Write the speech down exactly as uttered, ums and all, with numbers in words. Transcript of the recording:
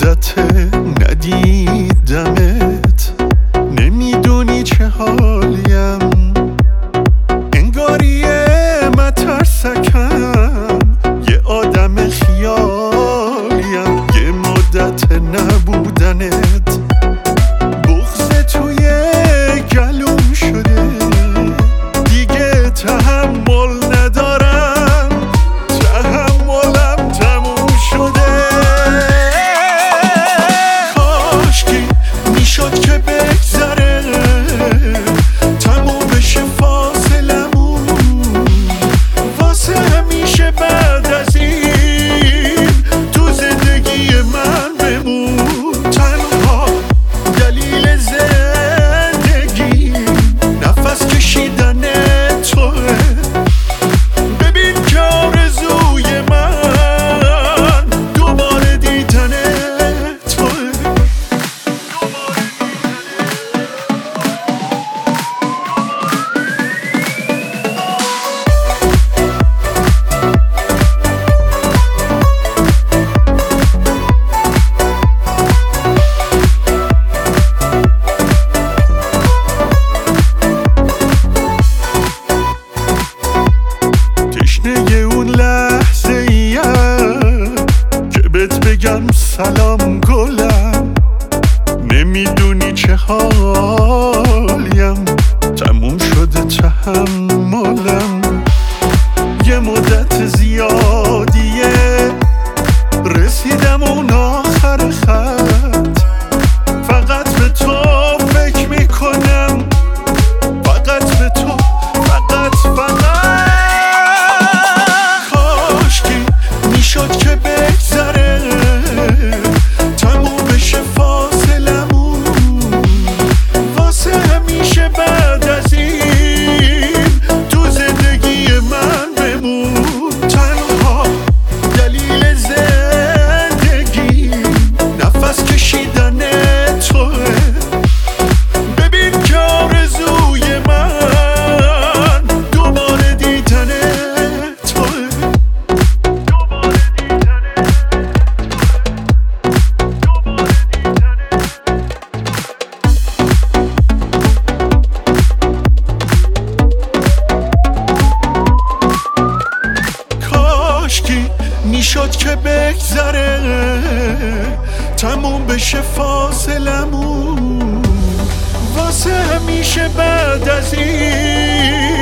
مدت ندیدمت، نمیدونی چه حالیم، انگاری مترسکم، یه آدم خیالیم. یه مدت نبودنت بغض توی گلوم شده، دیگه تحمل ندارم، تحملم تموم شده. کاشکی میشد که بگذره، تموم بشه فاصلمون، واسه همیشه بعد از این تو زندگی من بمون. تنها دلیل زندگی نفس کشیدن توه، ببین که آرزوی من دوباره دیدن توه. تشنه اون لحظه ایم که بهت بگم سلام گلم، نمیدونی چه حالیم، تموم شده تحملم. یه مدت زیادیه رسیدم اون آخر خط، فقط به تو فکر میکنم، فقط به تو، فقط فقط. کاشکی میشد که بگذره، تموم بشه فاصلمون، واسه همیشه بعد از این تو زندگی من بمون. تنها دلیل زندگی نفس کشیدن توه، ببین که آرزوی من دوباره دیدن توه. کاشکی میشد که بگذره، تموم بشه فاصلمون، واسه همیشه بعد از این